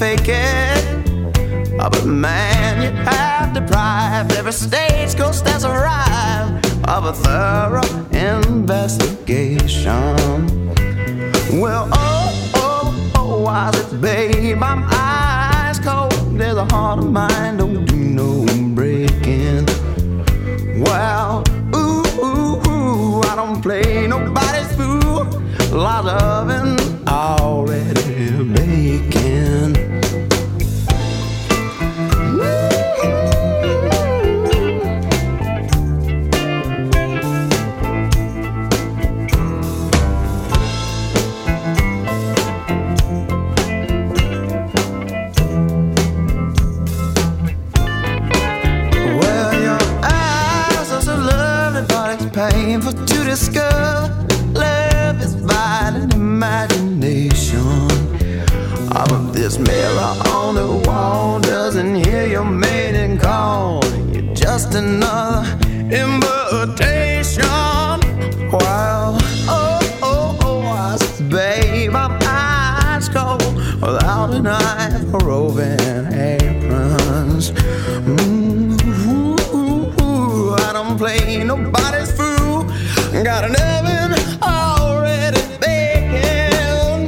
fake it. But man, you have deprived every stagecoach that's arrived of a thorough investigation. Well, why is it, babe? I'm ice cold. There's a heart of mine, don't do no breaking. Well, I don't play nobody's fool. Lot of oven already baking. Painful to discover, love is violent imagination. But this mirror on the wall doesn't hear your maiden call. You're just another invitation. Well, babe, I'm ice cold without a knife or roving aprons. I don't play nobody's fool. Got an oven already baking.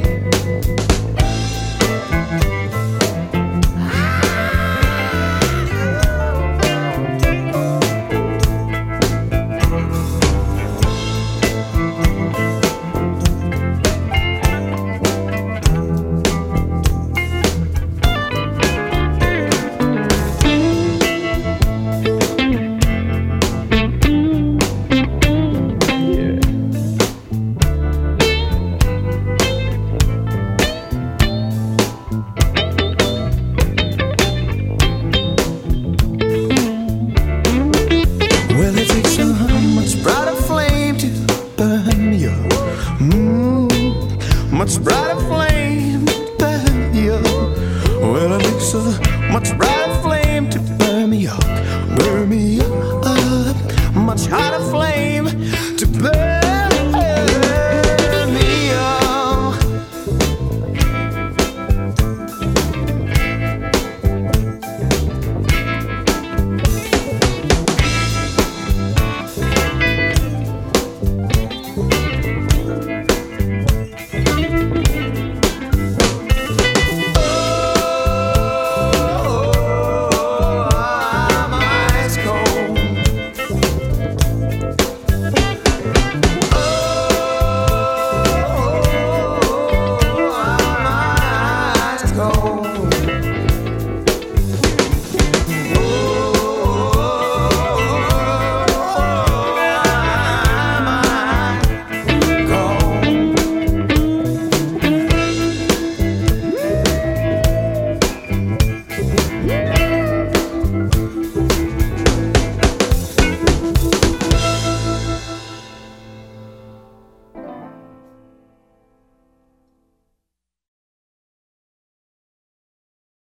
Much brighter flame than you. Well, it makes a much brighter